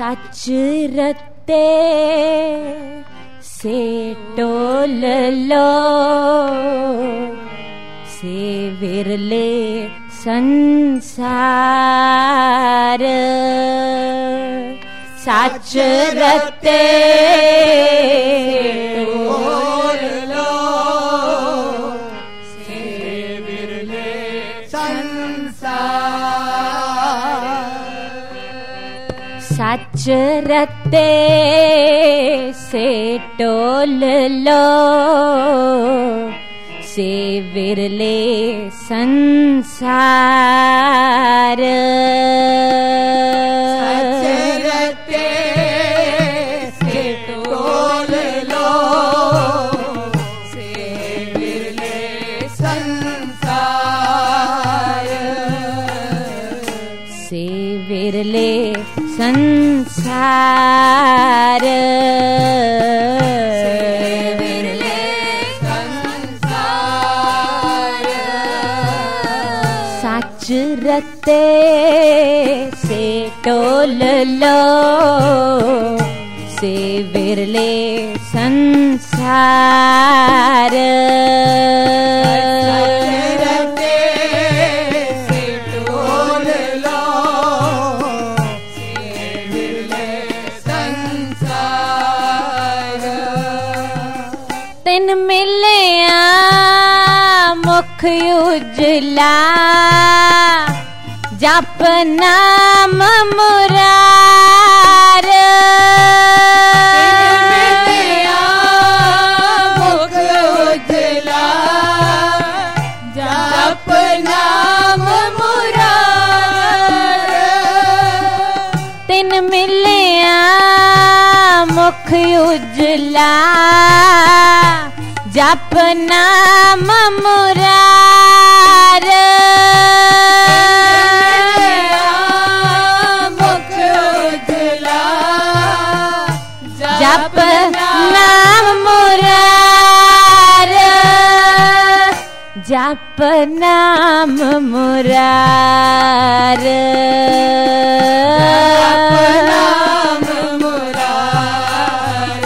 सच रते से टोल लो से विरले संसार सच रते टोल लो से विरले संसार सच रते से टोल लो से विरले संसार सच रते से टोल लो से विरले संसार से विरले संसार सच रते से टोल लो से विरले संसार रते से टोल लो से विरले संसार तिन मिलिया मुख उजला जप नाम मुरार मुख उजला जप नाम मुरार तिन मिलिया मुख उजला जप नाम मुरार मुख उजला जप नाम मुरार जप नाम मुरार नाम मुरार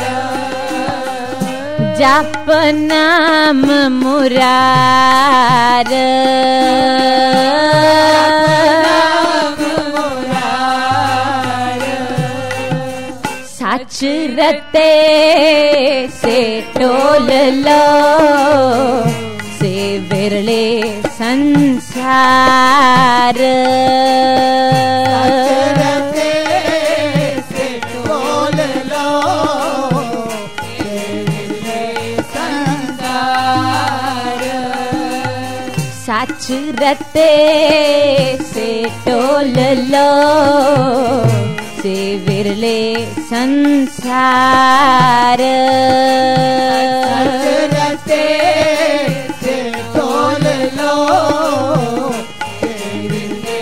जप नाम मुरार सच रते से टोल लो से विरले संसार रते से टोल लो से विरले संसार सच रते से टोल लो से विरले संसार रते से टोल लो से विरले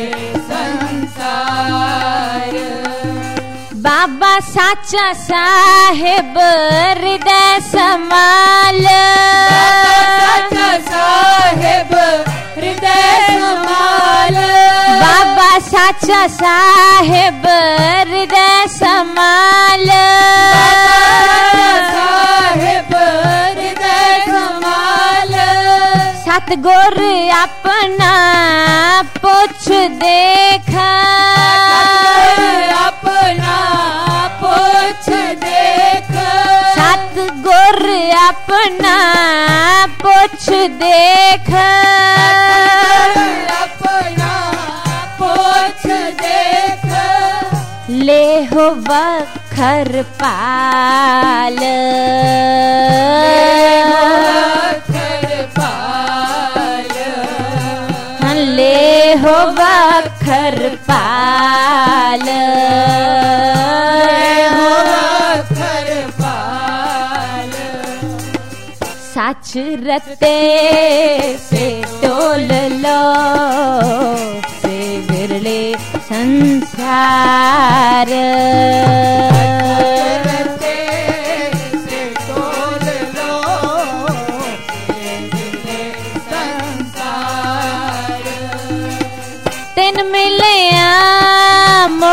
संसार बाबा साचा साहेब हृदय समाल साचा साहेब हृदय संभाल बाबा साचा साहेब हृदय समाल साहेब हृदय संभाल सतगुर अपना पुछ देखा अपना पुछ देख सतगुर अपना पुछ देख अपना पुछ देख ले हो बखर पाल ले हो बखर पाल सच रते से टोल लो से विरले संसार रते से टोल लो से विरले संसार तिन मिलिया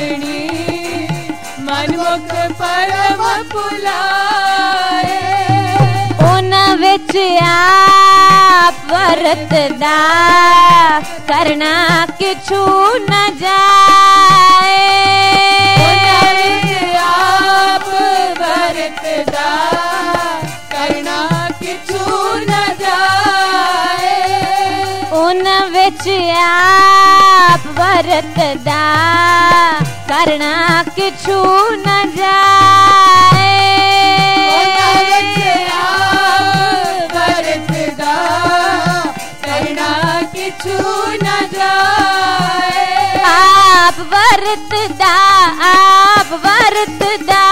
विच आप वरतदा करना किछु न जाए आप वरतदा करना किछु न जाए उन विच आप वरतदा करना किछु न जाए वरतदा करना किछु न जाए आप वरतदा आप वरतदा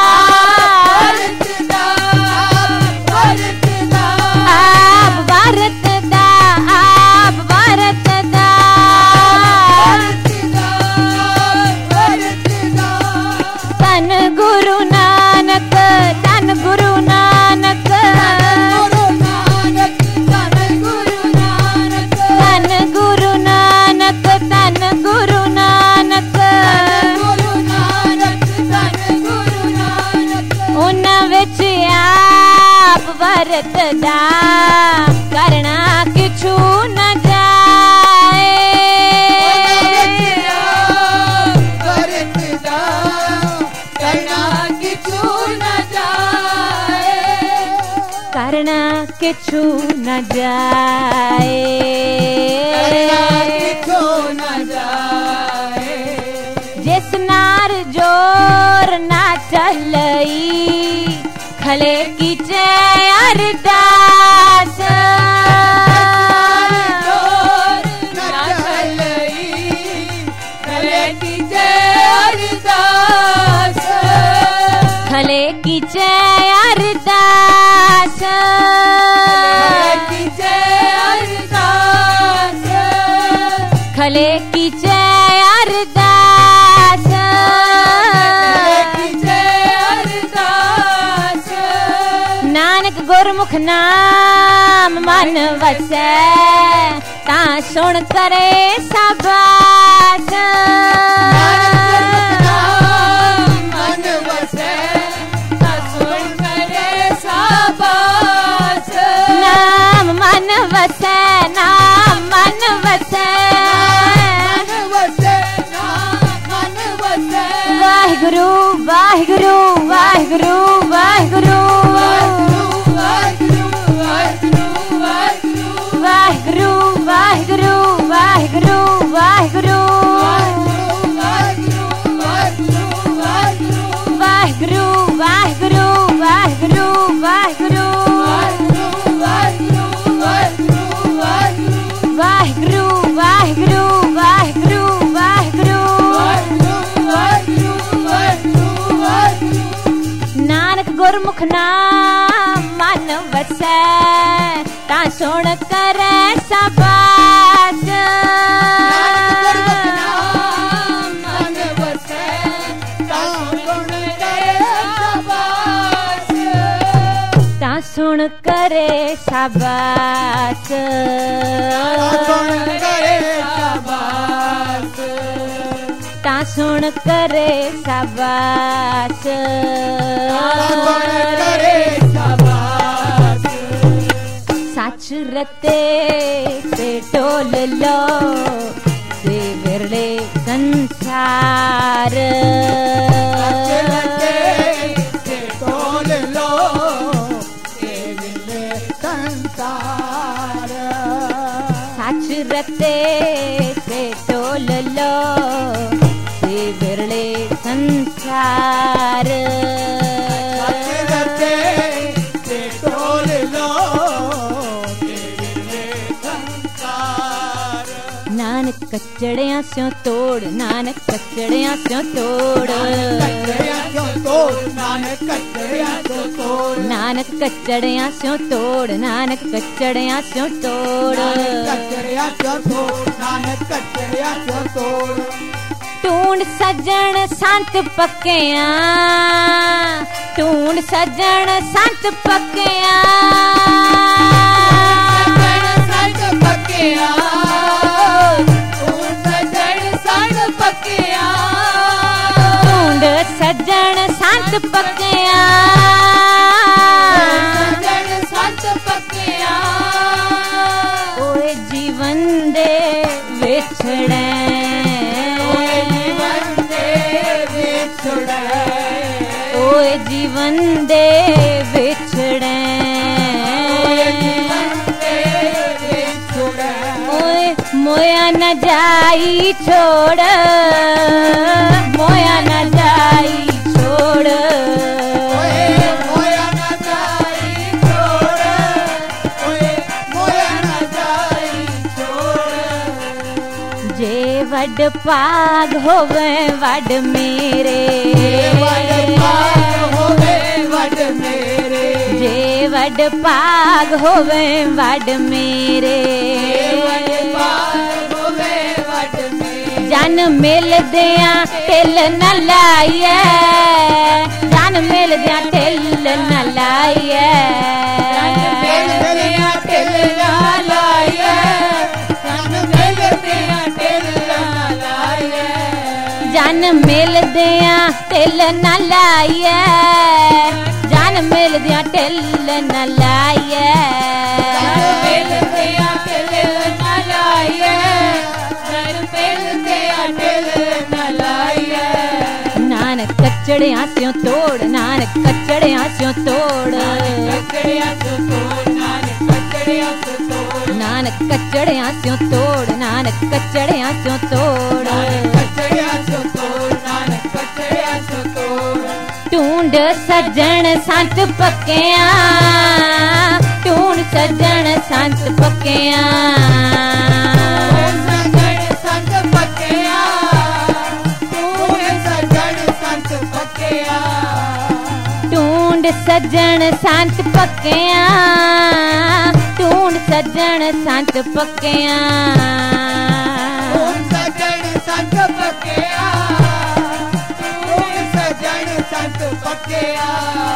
वरतदा वरतदा आप वरतदा आप वरतदा वरतदा तन गुरु नानक तन गुरु नानक गुरु नानक तन गुरु नानक तन गुरु नानक तन गुरु नानक गुरु नानक तन गुरु नानक उन विच आप वरतदा करना किछु न जाए वरतदा करना किछु न जाए करना किछु न जाए करना किछु न जाए जिस नार जोर ना चलई खले की जय अरदास जोर न चलई खले की जय अरदास खले की जय अरदास की जय अरदास खले की जय अरदास की जय अरदास नानक गुरमुख नाम मन वसै ता सुन करे शाबाश मन वसै सुन करे शाबाश नाम मन वसै नाम मन वसै मन वसै मन वसै वाहिगुरु वाहिगुरु वाहिगुरु वाहिगुरु वाहिगुरु वाहिगुरु वाहिगुरु वाहिगुरु वाहिगुरु वाहिगुरु वाहिगुरु वाहिगुरु वाहिगुरु वाहिगुरु वाहिगुरु वाहिगुरु नानक गुरमुख नाम मन वसै ता सुन करे शाबाश मन वसै सुन करे शाबाश ता सुन करे शाबाश सुन करे शाबाश ता सुन करे शाबाश सुन करे शाबाश सच रते से टोल लो से विरले संसार तोल लो संसार सच रते से टोल लो से विरले संसार तोल लो नानक कचड़ियां स्यों तोड़ नानक कचड़ियां स्यों तोड़ नानक कचड़ियां स्यों तोड़ नानक कचड़ियां स्यों तोड़ नानक कचड़ियां स्यों तोड़ कचड़ियां स्यों तोड़ नानक कचड़ियां स्यों तोड़ टूंड सजन संत पक्कियां टूंड सजन संत पक्कियां संत पक्कियां सजन संत पक्कियां टूंड सजन संत पक्कियां सजन संत पक्कियां जीवन दे विछड़े मोया न जाई छोड़ मोया न जाई छोड़ मोया न जाई छोड़ मोया न जाई छोड़ जे वड पाग होवे वड मेरे वड पाग होवे वड मेरे जे वड पाग होवे वड मेरे जन मिल दिया टिल न लाइए जन मिल दिया टिल न लाइए जन मिल दिया टिल न लाइए जन मिल दिया टिल न लाइए नानक कचड़ियां स्यों तोड़ नानक कचड़ियां स्यों तोड़ नानक कचड़ियां स्यों तोड़ नानक कचड़ियां स्यों तोड़ ढूंढ सजन संत पक्कियां ढूंढ सजन संत पक्कियां ढूंढ सजन संत पक्कियां ढूंढ सजन संत पक्कियां सजन संत पक्कियां सजन संत पक्कियां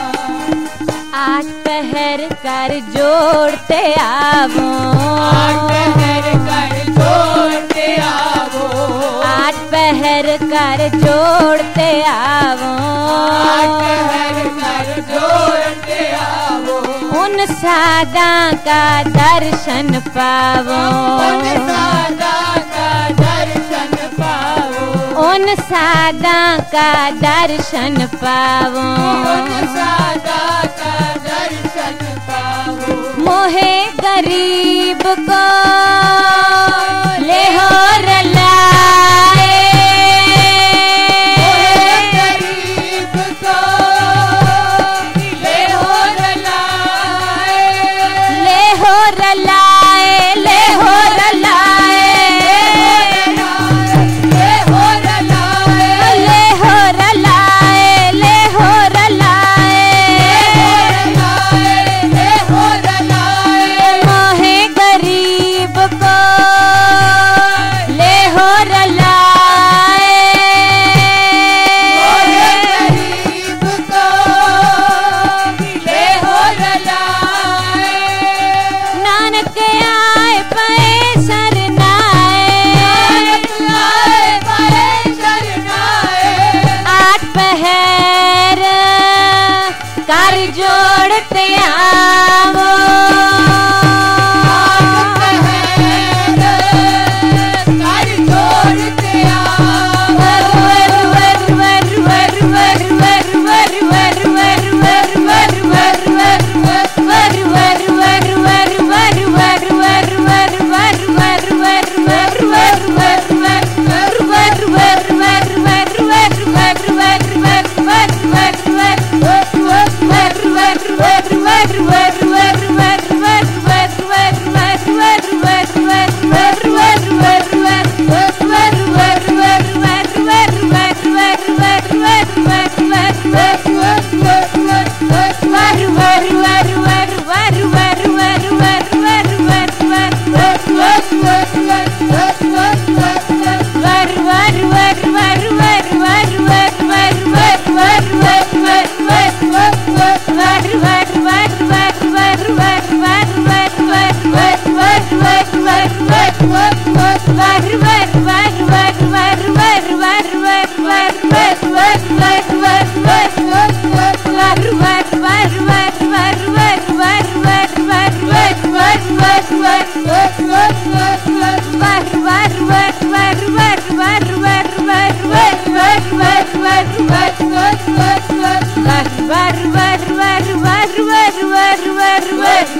आठ पहर कर जोड़ते आवो आठ पहर कर जोड़ते आवो आठ पहर कर जोड़ते आवो आठ पहर कर जोड़ते आवो उन सादा का दर्शन पावो उन सादा का दर्शन पावो उन सादा का दर्शन पावो उन सादा का दर्शन पावो मोहे गरीब को ले हो रलाए गरीब को ले हो रलाए ले हो रलाए ले हो रलाए ले हो रलाए ले हो रलाए ले हो रलाए ले हो रलाए मोहे गरीब को ले हो रलाए गरीब को ले हो रलाए नानक आए पे शरनाए आए पाए शरनाए आठ पहर कर जोड़ते आवो कर जोड़ते आओ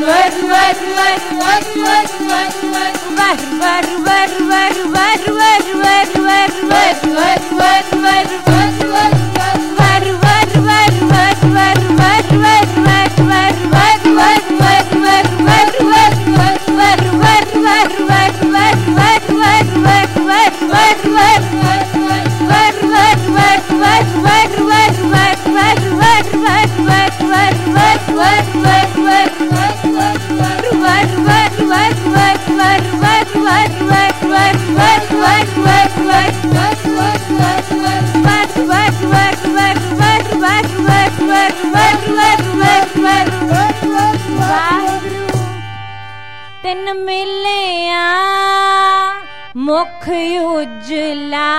तिन मिलिया मुख उजला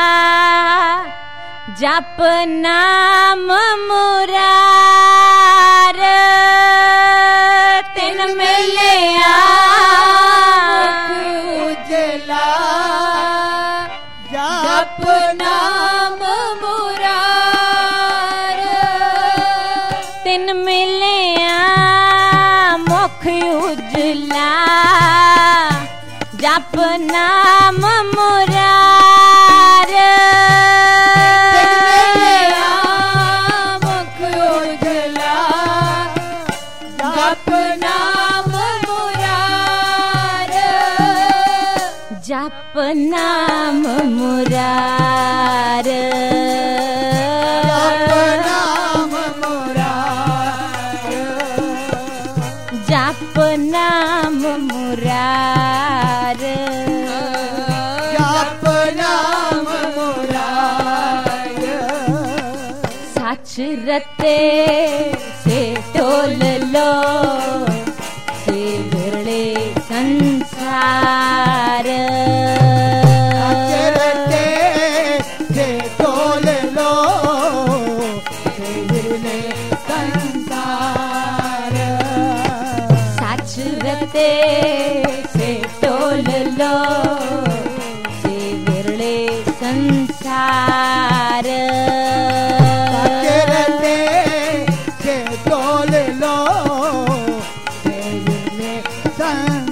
जप नाम मुरार तिन मिलिया मुख उजला जप नाम मुरार तिन मिलिया मुख उजला जप नाम मुरार मुख उजला जप नाम मुरार जप नाम मुरार जप नाम मुरार जप नाम मुरार सच रते से टोल लो से बिरले संसार रते से टोल लो से बिरले संसार सच रते से टोल लो से बिरले संसार रते से टोल लो से बिरले संसार